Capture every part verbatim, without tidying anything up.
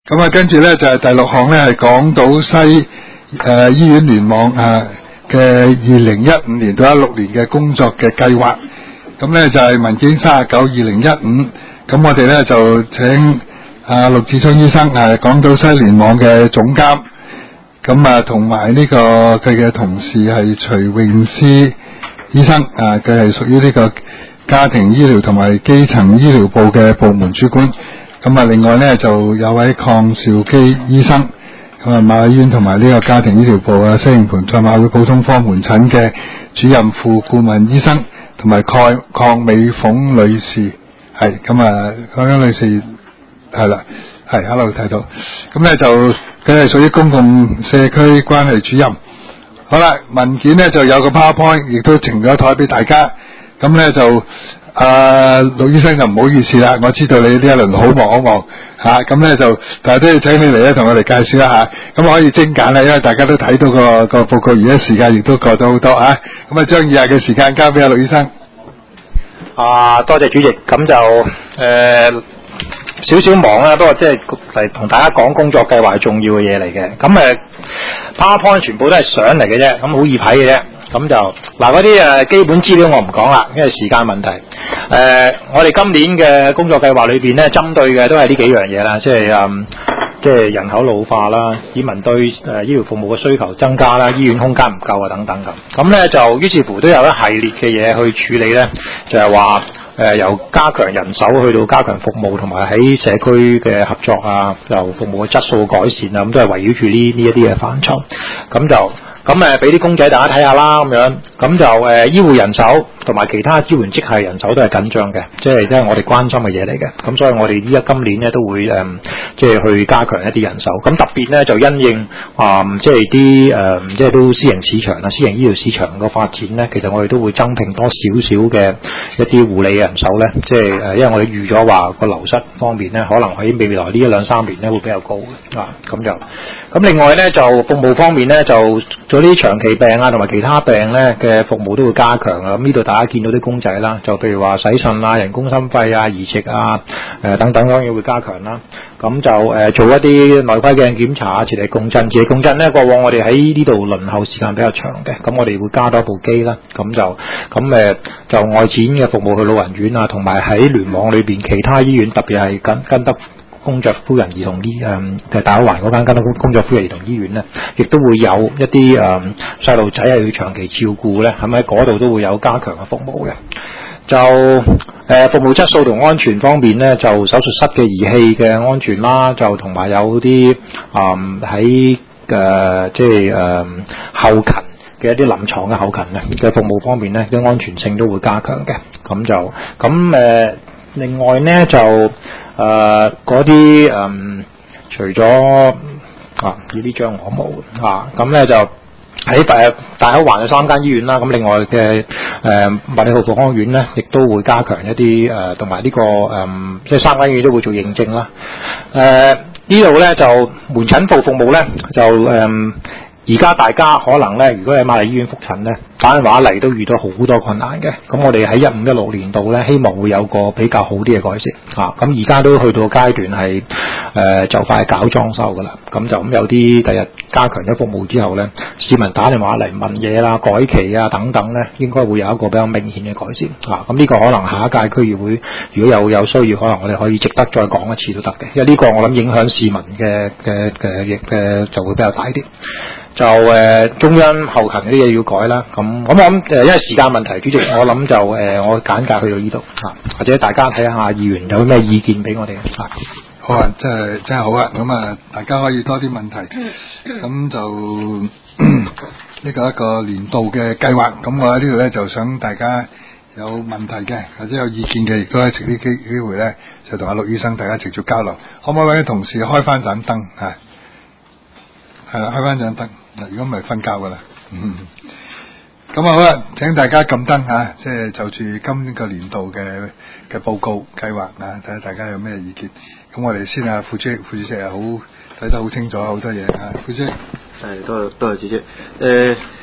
咁啊，跟住咧就係、是、第六項咧，係港島西誒、呃、醫院聯網啊嘅二零一五年到一六年嘅工作嘅計劃。咁咧就係、是、文件三十九二零一五。咁我哋咧就請啊陸志聰醫生係港島西聯網嘅總監。咁啊，同埋呢個佢嘅同事係徐詠詩醫生啊，佢係屬於呢個家庭醫療同埋基層醫療部嘅部門主管。咁啊，另外咧就有位鄺兆基醫生，咁啊馬醫院同埋呢個家庭醫療部啊西營盤賽馬會普通科門診嘅主任副顧問醫生，同埋鄺鄺美鳳女士，係咁啊，鄺美鳳女士係啦，係 hello 睇到，咁咧就佢係屬於公共社區關係主任。好啦，文件咧就有個 PowerPoint， 亦都呈咗台俾大家，咁咧就。啊，陸醫生就唔好意思啦，我知道你呢一輪好忙好忙嚇，咁咧就但係都要請你嚟咧，同我哋介紹一下，咁可以精簡啦，因為大家都睇到個個報告，而家時間亦都過咗好多啊，咁啊將以下嘅時間交俾阿陸醫生。 啊，多謝主席，咁就誒少少忙啦，不過即係嚟同大家講工作計劃係重要嘅嘢嚟嘅，咁誒 PowerPoint 全部都係相嚟嘅啫，咁好易睇嘅啫。咁就嗱嗰啲誒基本資料我唔講啦，因為時間問題。誒、呃，我哋今年嘅工作計劃裏邊咧，針對嘅都係呢幾樣嘢啦，即係誒，即係人口老化啦，市民對誒、呃、醫療服務嘅需求增加啦，醫院空間唔夠啊等等咁。咁咧就於是乎都有一系列嘅嘢去處理咧，就係話誒由加強人手去到加強服務，同埋喺社區嘅合作啊，由服務嘅質素改善啊，咁都係圍繞住呢呢一啲嘅範疇。咁就。咁誒，俾啲公仔大家睇下啦，咁樣，咁就誒、呃、醫護人手同埋其他支援職系人手都係緊張嘅，即係即係我哋關心嘅嘢嚟嘅。咁所以我哋依家今年咧都會誒、呃，即係去加強一啲人手。咁特別咧就因應啊、呃，即係啲誒，即係都私營市場啊，私營醫療市場個發展咧，其實我哋都會增聘多少少嘅一啲護理嘅人手咧，即係誒，因為我哋預咗話個流失方面咧，可能喺未來呢一兩三年咧會比較高嘅啊，咁就咁另外咧就服務方面咧就。做啲長期病啊，同埋其他病咧嘅服務都會加強啊！咁呢度大家見到啲公仔啦，就譬如話洗腎啊、人工心肺啊、移植啊、誒、呃、等等當然會加強啦。咁就誒、呃、做一啲內窺鏡檢查啊、磁力共振、磁力共振咧，過往我哋喺呢度輪候時間比較長嘅，咁我哋會加多部機啦。咁就咁誒、呃、就外展嘅服務去老人院啊，同埋喺聯網裏邊其他醫院，特別係跟跟得。公爵夫人兒童醫誒嘅大口環嗰間跟得公爵夫人兒童醫院咧，亦都會有一啲誒細路仔係要長期照顧咧，係咪喺嗰度都會有加強嘅服務嘅？就誒、呃、服務質素同安全方面咧，就手術室嘅儀器嘅安全啦，就同埋有啲誒喺誒即係誒、呃、後勤嘅一啲臨床嘅後勤咧嘅服務方面咧，嘅安全性都會加強嘅。咁就咁誒、呃，另外咧就。誒嗰啲誒，除咗啊呢啲張我冇啊，咁咧就喺誒大口環嘅三間醫院啦，咁另外嘅誒麥理浩復康院咧，亦都會加強一啲誒，同埋呢個誒，即係三間醫院都會做認證啦。誒、呃、呢度咧就門診部服務咧就誒。而家大家可能咧，如果喺瑪麗醫院覆診咧，打電話嚟都遇到好多困難嘅。咁我哋喺一五一六年度咧，希望會有個比較好啲嘅改善嚇。咁而家都去到階段係誒、呃、就快搞裝修噶啦。咁就咁有啲第日加強咗服務之後咧，市民打電話嚟問嘢啦、改期啊等等咧，應該會有一個比較明顯嘅改善嚇。咁呢個可能下一屆區議會如果有有需要，可能我哋可以值得再講一次都得嘅。因為呢個我諗影響市民嘅嘅嘅嘅就會比較大啲。就誒、呃、中央後勤嗰啲嘢要改啦，咁咁我諗誒，因為時間問題，主席，我諗就誒、呃、我簡介去到呢度嚇，或者大家睇下議員有咩意見俾我哋嚇。 好啊，真係真係好啊，咁啊大家可以多啲問題，咁就呢個一個年度嘅計劃，咁我喺呢度咧就想大家有問題嘅或者有意見嘅，亦都係藉呢機機會咧，就同阿陸醫生大家直接交流，可唔可以揾啲同事開翻盞燈嚇？係啦，開翻盞燈。如果唔係瞓覺噶啦，嗯，咁啊好啦，請大家撳燈吓，即係就住今個年度嘅嘅報告計劃啊，睇下大家有咩意見。咁我哋先啊，副主席，副主席啊，好睇得好清楚，好多嘢啊，副主席。 係，多謝多謝主席。誒、呃，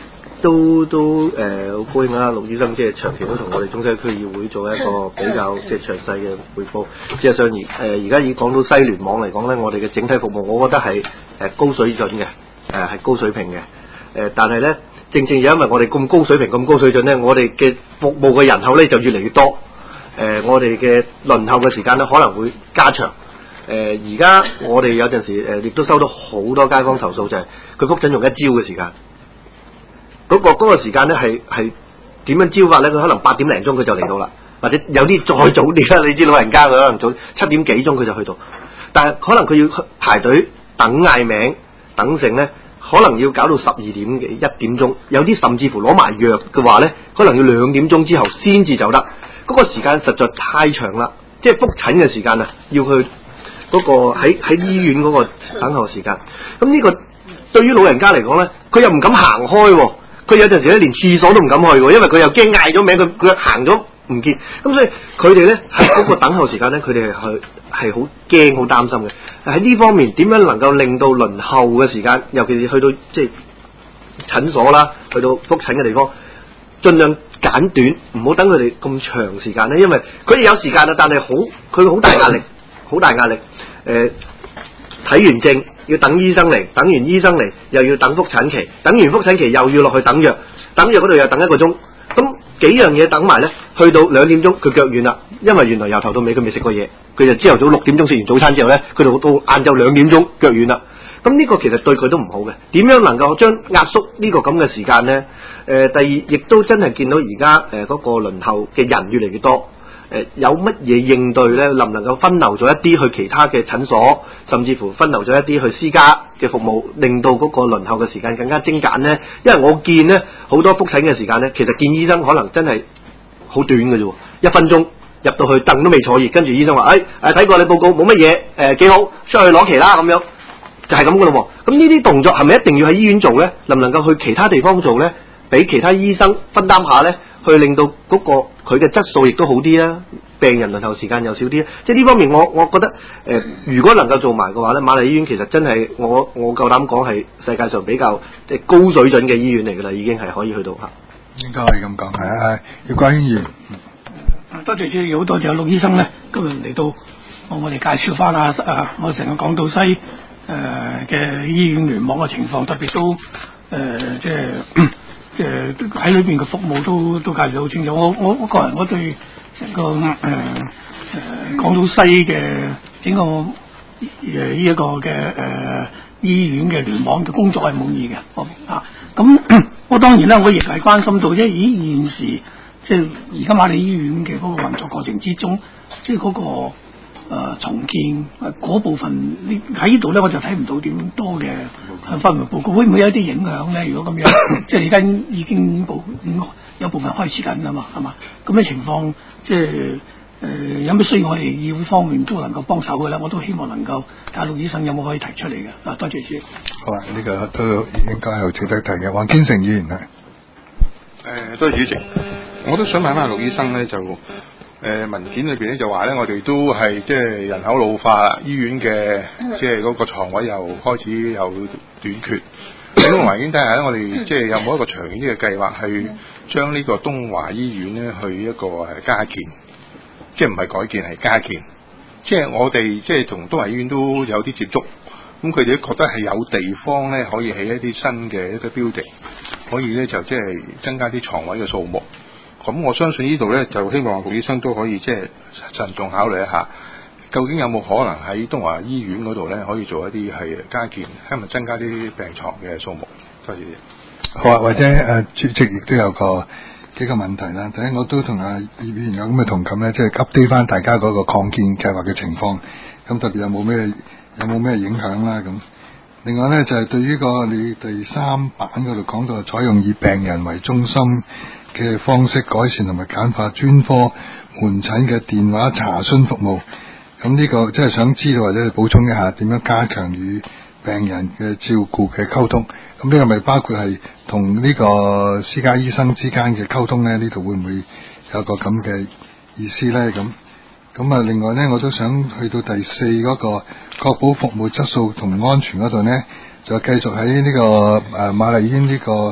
都都誒好、呃、高興啦，陸醫生即係長期都同我哋中西區議會做一個比較即係詳細嘅彙報。事實上而誒而家以港島西聯網嚟講咧，我哋嘅整體服務，我覺得係誒高水準嘅，誒係高水平嘅。誒、呃、但係咧，正正因為我哋咁高水平、咁高水準咧，我哋嘅服務嘅人口咧就越嚟越多。誒、呃、我哋嘅輪候嘅時間咧可能會加長。誒而家我哋有陣時誒亦、呃、都收到好多街坊投訴，就係佢覆診用一朝嘅時間。嗰、那個嗰、那個時間咧係係點樣招法咧？佢可能八點零鐘佢就嚟到啦，或者有啲再早啲啦。你知老人家佢可能早七點幾鐘佢就去到，但係可能佢要排隊等嗌名等成咧，可能要搞到十二點幾一點鐘，有啲甚至乎攞埋藥嘅話咧，可能要兩點鐘之後先至走得。嗰、那個時間實在太長啦，即係覆診嘅時間啊，要去嗰、那個喺喺醫院嗰個等候時間。咁呢個對於老人家嚟講咧，佢又唔敢行開喎。佢有陣時咧連廁所都唔敢去喎，因為佢又驚嗌咗名，佢佢行咗唔見，咁所以佢哋咧喺嗰個等候時間咧，佢哋係係係好驚、好擔心嘅。喺呢方面點樣能夠令到輪候嘅時間，尤其是去到即係診所啦，去到覆診嘅地方，盡量簡短，唔好等佢哋咁長時間咧，因為佢哋有時間啊，但係好佢好大壓力，好大壓力。誒、呃，睇完症。要等醫生嚟，等完醫生嚟又要等覆診期，等完覆診期又要落去等藥，等藥嗰度又等一個鐘，咁幾樣嘢等埋咧，去到兩點鐘佢腳軟啦，因為原來由頭到尾佢未食過嘢，佢就朝頭早六點鐘食完早餐之後咧，佢就到晏晝兩點鐘腳軟啦，咁呢個其實對佢都唔好嘅。點樣能夠將壓縮呢個咁嘅時間咧？誒、呃，第二亦都真係見到而家誒嗰個輪候嘅人越嚟越多。誒、呃、有乜嘢應對咧？能唔能夠分流咗一啲去其他嘅診所，甚至乎分流咗一啲去私家嘅服務，令到嗰個輪候嘅時間更加精簡咧？因為我見咧好多覆診嘅時間咧，其實見醫生可能真係好短嘅啫，一分鐘入到去凳都未坐熱，跟住醫生話：誒誒睇過你報告冇乜嘢，誒幾好，出去攞期啦咁樣，就係咁嘅咯。咁呢啲動作係咪一定要喺醫院做咧？能唔能夠去其他地方做咧？俾其他醫生分擔下咧？去令到嗰個佢嘅質素亦都好啲啦，病人輪候時間又少啲，即係呢方面我我覺得誒、呃，如果能夠做埋嘅話咧，瑪麗醫院其實真係我我夠膽講係世界上比較即係高水準嘅醫院嚟㗎啦，已經係可以去到嚇。 應該係咁講，係啊，葉國謙議員。 多謝主席，好多謝陸醫生咧，今日嚟到幫我哋介紹翻啊啊，我成個港島西誒嘅、呃、醫院聯網嘅情況，特別都誒、呃、即係。即係喺裏邊嘅服務都都介紹得好清楚。我我我個人我對成個誒誒、呃呃、港島西嘅整個誒呢一個嘅誒、呃、醫院嘅聯網嘅工作係滿意嘅方面啊。咁我當然啦，我亦係關心到即係以現時即係而家瑪麗醫院嘅嗰個運作過程之中，即係嗰個。誒、呃、重建嗰、呃、部分，呢喺呢度咧，我就睇唔到點多嘅分類報告，會唔會有一啲影響咧？如果咁樣，即係而家已經部有部分開始緊啦嘛，係嘛？咁嘅情況，即係誒、呃、有咩需要我哋議會方面都能夠幫手嘅咧？我都希望能夠睇下陸醫生有冇可以提出嚟嘅。啊，多謝主席。 好啊，呢、這個都應該係值得提嘅。黃堅成議員係。誒、 呃，多謝主席。我都想問下陸醫生咧，就。誒、呃、文件裏邊咧就話咧，我哋都係即係人口老化，醫院嘅即係嗰個床位又開始有短缺。喺呢個環境底下咧，我哋即係有冇一個長遠啲嘅計劃，去將呢個東華醫院咧去一個誒加建，即係唔係改建係加建。即係我哋即係同東華醫院都有啲接觸，咁佢哋都覺得係有地方咧可以起一啲新嘅一個 building，可以咧就即係增加啲床位嘅數目。咁我相信呢度咧，就希望陸醫生都可以即係慎重考慮一下，究竟有冇可能喺東華醫院嗰度咧，可以做一啲係加建，希望增加啲病床嘅數目。多謝。 好啊，或者誒、呃、主席亦都有個幾個問題啦。第一，我都同阿葉議員有咁嘅同感咧，即係 update 翻大家嗰個擴建計劃嘅情況。咁特別有冇咩有冇咩影響啦？咁另外咧就係、是、對於個你第三版嗰度講到採用以病人為中心嘅方式改善同埋簡化專科門診嘅電話查詢服務，咁呢個即係想知道或者補充一下點樣加強與病人嘅照顧嘅溝通，咁呢個咪包括係同呢個私家醫生之間嘅溝通呢？呢度會唔會有個咁嘅意思呢？咁咁啊，另外呢，我都想去到第四嗰個確保服務質素同安全嗰度呢，就繼續喺呢個誒瑪麗醫院呢個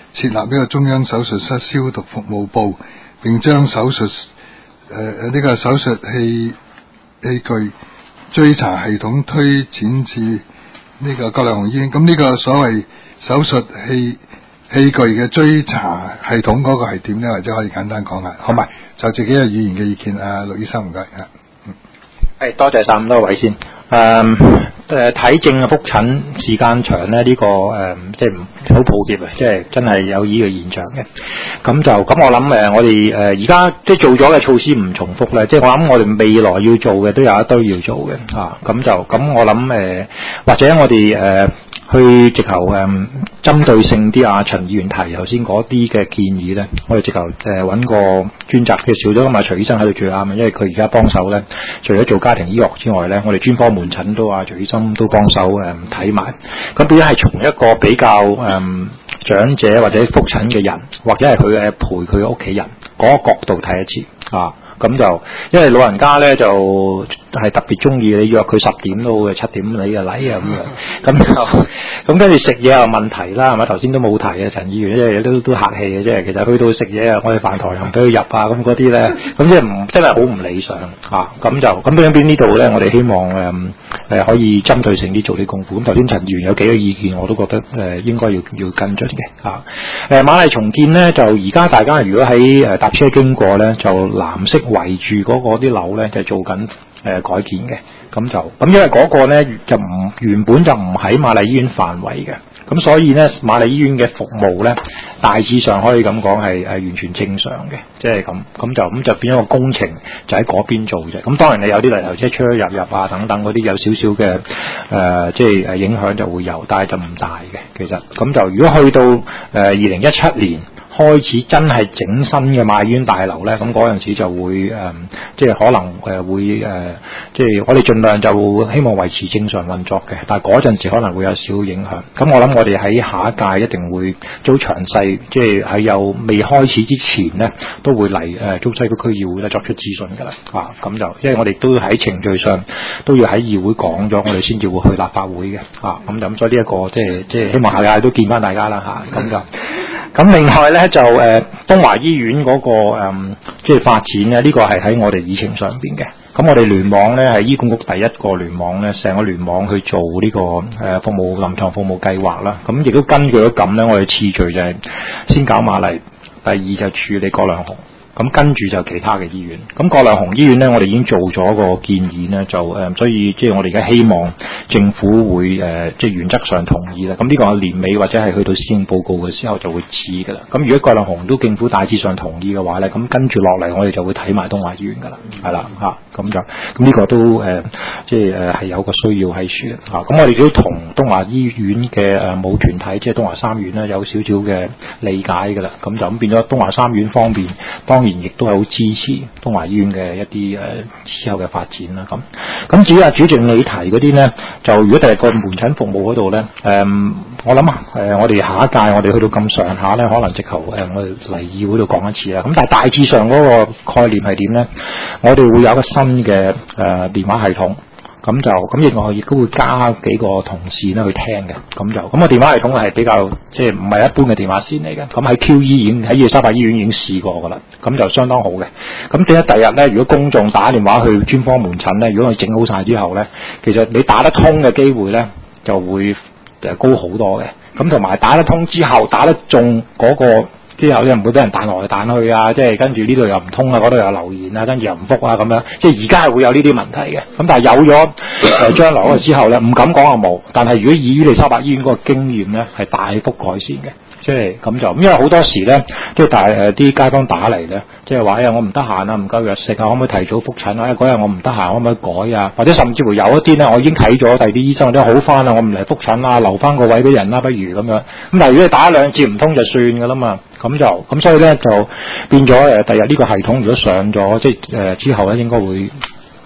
設立呢個中央手術室消毒服務部，並將手術誒誒呢個手術器器具追查系統推展至呢個葛量洪醫院。咁呢個所謂手術器器具嘅追查系統嗰個係點呢？或者可以簡單講下，好埋就自己嘅語言嘅意見。啊，陸醫生唔該啊。 係多謝晒咁多位先。誒誒睇症嘅覆診時間長咧，呢、這個誒、呃、即係好抱歉啊，即係真係有呢個現象嘅。咁就咁我諗誒，我哋誒而家即係做咗嘅措施唔重複咧，即係我諗我哋未來要做嘅都有一堆要做嘅啊。咁就咁我諗誒、呃，或者我哋誒。呃去直頭誒針對性啲啊，陳議員提頭先嗰啲嘅建議咧，我哋直頭誒揾個專責嘅少咗咁啊，徐醫生喺度最啱啊，因為佢而家幫手咧，除咗做家庭醫學之外咧，我哋專科門診都啊，徐醫生都幫手誒睇埋。咁變咗係從一個比較誒、嗯、長者或者覆診嘅人，或者係佢誒陪佢嘅屋企人嗰、那個角度睇一次啊。咁就因為老人家咧就係特別中意你約佢十點到嘅七點你就嚟啊咁樣，咁就咁跟住食嘢有問題啦，係咪？頭先都冇提啊，陳議員即係都都客氣嘅啫。其實去到食嘢啊，我哋飯堂又唔俾佢入啊，咁嗰啲咧，咁即係唔真係好唔理想啊。咁就咁邊邊呢度咧，我哋希望誒誒、呃、可以針對性啲做啲功夫。咁頭先陳議員有幾個意見，我都覺得誒、呃、應該要要跟進嘅啊。誒瑪麗重建咧，就而家大家如果喺誒搭車經過咧，就藍色圍住嗰個啲樓咧，就做緊誒、呃、改建嘅。咁就咁，因為嗰個咧就唔原本就唔喺瑪麗醫院範圍嘅，咁所以咧瑪麗醫院嘅服務咧大致上可以咁講係係完全正常嘅，即係咁咁就咁就變咗個工程就喺嗰邊做啫。咁當然你有啲泥頭車出出入入啊等等嗰啲有少少嘅誒即係誒影響就會有，但係就唔大嘅其實。咁就如果去到誒二零一七年開始真係整新嘅瑪麗醫院大樓咧，咁嗰陣時就會誒、呃，即係可能誒會誒、呃，即係我哋盡量就希望維持正常運作嘅，但係嗰陣時可能會有少影響。咁我諗我哋喺下一屆一定會做詳細，即係喺有未開始之前咧，都會嚟誒中西區區議會咧作出諮詢㗎啦。啊，咁就因為我哋都喺程序上都要喺議會講咗，我哋先至會去立法會嘅。啊，咁就咁所以呢、這、一個即係即係希望下屆都見翻大家啦嚇。咁、啊、就咁另外咧。就誒、呃、東華醫院嗰、那個誒即係發展咧，呢、這個係喺我哋議程上邊嘅。咁我哋聯網咧係醫管局第一個聯網咧，成個聯網去做呢、這個誒、呃、服務臨床服務計劃啦。咁亦都根據咗咁咧，我哋次序就係先搞瑪麗，第二就處理葛量洪。咁跟住就其他嘅醫院，咁葛量洪醫院咧，我哋已經做咗個建議咧，就誒、呃，所以即係我哋而家希望政府會誒、呃，即係原則上同意啦。咁呢個年尾或者係去到施政報告嘅時候就會知噶啦。咁如果葛量洪都政府大致上同意嘅話咧，咁跟住落嚟我哋就會睇埋東華醫院噶啦，係啦嚇，咁就咁呢個都誒、呃，即係誒係有個需要喺處嘅嚇。咁我哋都同東華醫院嘅誒母團體，即係東華三院咧，有少少嘅理解噶啦。咁就咁變咗東華三院方面，當然亦都係好支持東華醫院嘅一啲誒之後嘅發展啦。咁咁至於阿主席你提嗰啲咧，就如果第日個門診服務嗰度咧，誒、嗯、我諗啊誒，我哋下一屆我哋去到咁上下咧，可能直頭誒、呃、我哋嚟議會度講一次啦。咁但係大致上嗰個概念係點咧？我哋會有一個新嘅誒、呃、電話系統。咁就咁，另外亦都會加幾個同事咧去聽嘅。咁就咁個電話系統係比較即係唔係一般嘅電話線嚟嘅。咁喺 Q E 已經喺伊利沙伯醫院已經試過噶啦，咁就相當好嘅。咁點解第日咧，如果公眾打電話去專科門診咧，如果佢整好晒之後咧，其實你打得通嘅機會咧就會誒高好多嘅。咁同埋打得通之後打得中嗰個之後咧，唔會俾人彈來彈去啊！即係跟住呢度又唔通啊，嗰度又留言啊，跟住又唔覆啊咁樣。即係而家係會有呢啲問題嘅。咁但係有咗誒將來嗰個之後咧，唔敢講啊冇。但係如果以伊利沙伯醫院嗰個經驗咧，係大幅改善嘅。即係咁就，因為好多時咧，即係大誒啲街坊打嚟咧，即係話哎呀我唔得閒啊，唔夠藥食啊，可唔可以提早覆診啊？嗰日我唔得閒，可唔可以改啊？或者甚至乎有一啲咧，我已經睇咗第二啲醫生都好翻啦，我唔嚟覆診啦，留翻個位俾人啦，不如咁樣。咁但係如果你打兩次唔通就算噶啦嘛。咁就咁，所以咧就變咗誒，第日呢個系統如果上咗，即係誒、呃、之後咧，應該會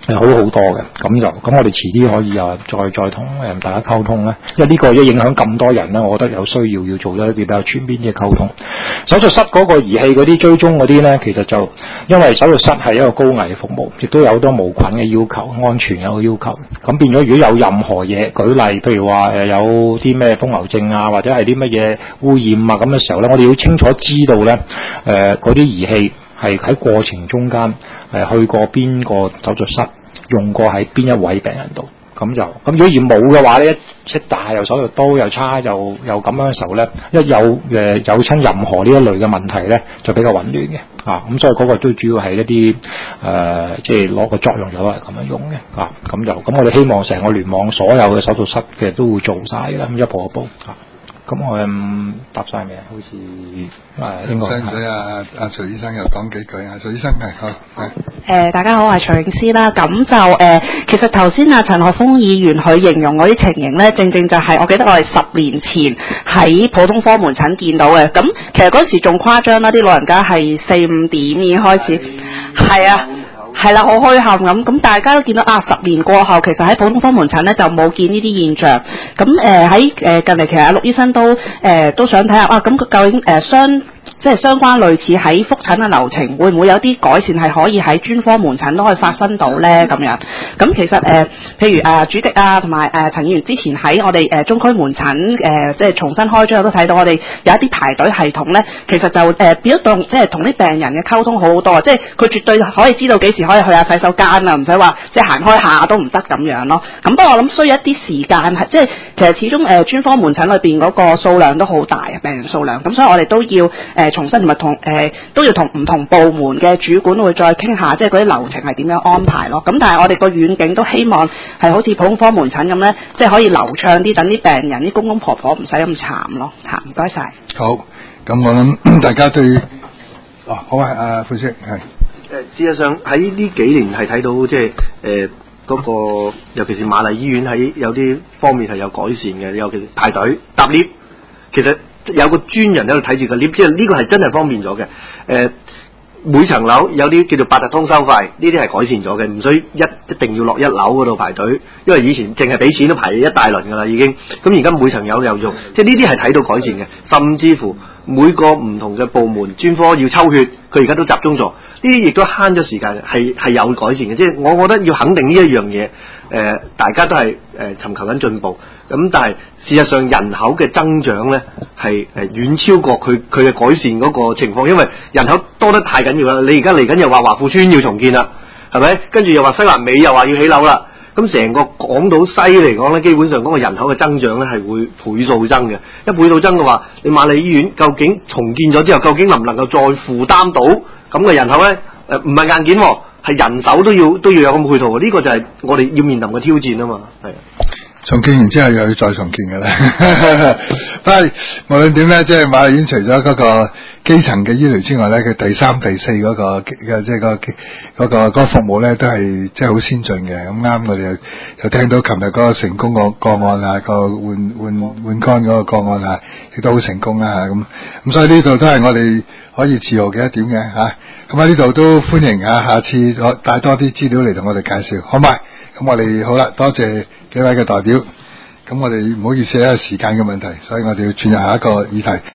係好好多嘅。咁就咁我哋遲啲可以啊再再同誒大家溝通咧，因為呢個一影響咁多人咧，我覺得有需要要做咗一啲比較全面嘅溝通。手術室嗰個儀器嗰啲追蹤嗰啲咧，其實就因為手術室係一個高危服務，亦都有好多無菌嘅要求、安全有個要求。咁變咗，如果有任何嘢，舉例譬如話誒有啲咩瘋牛症啊，或者係啲乜嘢污染啊咁嘅時候咧，我哋要清楚知道咧誒嗰啲儀器係喺過程中間誒去過邊個手術室，用過喺邊一位病人度。咁就咁，如果而冇嘅話咧，一大又手術刀又叉又又咁樣嘅時候咧，一有誒、呃、有親任何呢一類嘅問題咧，就比較混亂嘅啊。咁所以嗰個都主要係一啲誒、呃，即係攞個作用就係咁樣用嘅啊。咁就咁，我哋希望成個聯網所有嘅手術室嘅都會做晒啦，咁一步一步啊。咁我嗯答晒未啊？好似誒應該使唔使啊？阿徐醫生又講幾句啊？徐醫生係好係。 誒、呃，大家好，我係徐永思啦。咁就誒、呃，其實頭先阿陳學鋒議員佢形容嗰啲情形咧，正正就係我記得我哋十年前喺普通科門診見到嘅。咁其實嗰時仲誇張啦，啲老人家係四五點已經開始，係啊。係啦，好墟冚咁，咁大家都見到啊！十年過後，其實喺普通科門診咧就冇見呢啲現象。咁誒喺誒近嚟，其實阿陸醫生都誒、呃、都想睇下啊，咁究竟誒、呃、相即係相關類似喺覆診嘅流程，會唔會有啲改善係可以喺專科門診都可以發生到咧？咁樣咁其實誒、呃，譬如誒、呃、主席啊，同埋誒陳議員之前喺我哋誒、呃、中區門診誒、呃，即係重新開張都睇到，我哋有一啲排隊系統咧，其實就誒、呃、變咗同即係同啲病人嘅溝通好好多，即係佢絕對可以知道幾時可以去下洗手間啊，唔使話即係行開下都唔得咁樣咯。咁不過我諗需要一啲時間，係即係其實始終誒、呃、專科門診裏邊嗰個數量都好大啊，病人數量。咁所以我哋都要誒、呃、重新同埋同誒都要同唔同部門嘅主管會再傾下，即係嗰啲流程係點樣安排咯。咁但係我哋個遠景都希望係好似普通科門診咁咧，即係可以流暢啲，等啲病人啲公公婆婆唔使咁慘咯。嚇，唔該晒。 好，咁我諗大家對哦好啊，阿副主席係。 誒，事實上喺呢幾年係睇到即係誒嗰個，尤其是瑪麗醫院喺有啲方面係有改善嘅，尤其是排隊搭 lift，其實有個專人喺度睇住個 lift，即係呢個係真係方便咗嘅。誒、呃，每層樓有啲叫做八達通收費，呢啲係改善咗嘅，唔需一一定要落一樓嗰度排隊，因為以前淨係俾錢都排一大輪㗎啦已經。咁而家每層樓有用，即係呢啲係睇到改善嘅，甚至乎每個唔同嘅部門專科要抽血，佢而家都集中咗。呢啲亦都慳咗時間，係係有改善嘅。即係我覺得要肯定呢一樣嘢，誒、呃、大家都係誒、呃、尋求緊進步。咁但係事實上人口嘅增長咧係誒遠超過佢佢嘅改善嗰個情況，因為人口多得太緊要啦。你而家嚟緊又話華富村要重建啦，係咪？跟住又話西環尾又話要起樓啦。咁成個港島西嚟講咧，基本上嗰個人口嘅增長咧係會倍數增嘅。一倍數增嘅話，你瑪麗醫院究竟重建咗之後，究竟能唔能夠再負擔到咁嘅人口咧？誒唔係硬件喎，係人手都要都要有咁配套喎。呢、這個就係我哋要面臨嘅挑戰啊嘛。係。重建完之後又要再重建嘅啦。不過無論點咧，即係瑪麗醫院除咗嗰個基層嘅醫療之外咧，佢第三、第四嗰、那個嘅即係個嗰、那個嗰、那個服務咧，都係即係好先進嘅。咁啱我哋又又聽到琴日嗰個成功個個案啊，個換換換肝嗰個個案啊，亦都好成功啦嚇咁。咁所以呢度都係我哋可以自豪嘅一點嘅嚇。咁喺呢度都歡迎啊，下次我帶多啲資料嚟同我哋介紹，好唔好？咁我哋好啦，多謝幾位嘅代表。咁我哋唔好意思，因為時間嘅問題，所以我哋要轉入下一個議題。